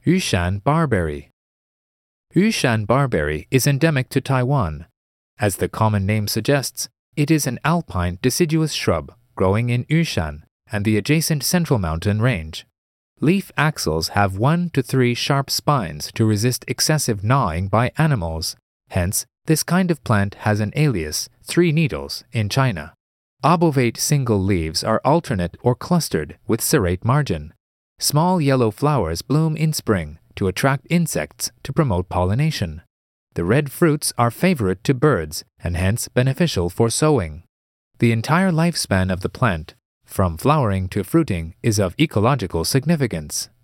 Yushan barberry. Yushan barberry is endemic to Taiwan. As the common name suggests, it is an alpine deciduous shrub growing in Yushan and the adjacent Central Mountain Range. Leaf axils have 1 to 3 sharp spines to resist excessive gnawing by animals. Hence, this kind of plant has an alias, 3 needles, in China. Obovate single leaves are alternate or clustered with serrate margin. Small yellow flowers bloom in spring to attract insects to promote pollination. The red fruits are favorite to birds and hence beneficial for sowing. The entire lifespan of the plant, from flowering to fruiting, is of ecological significance.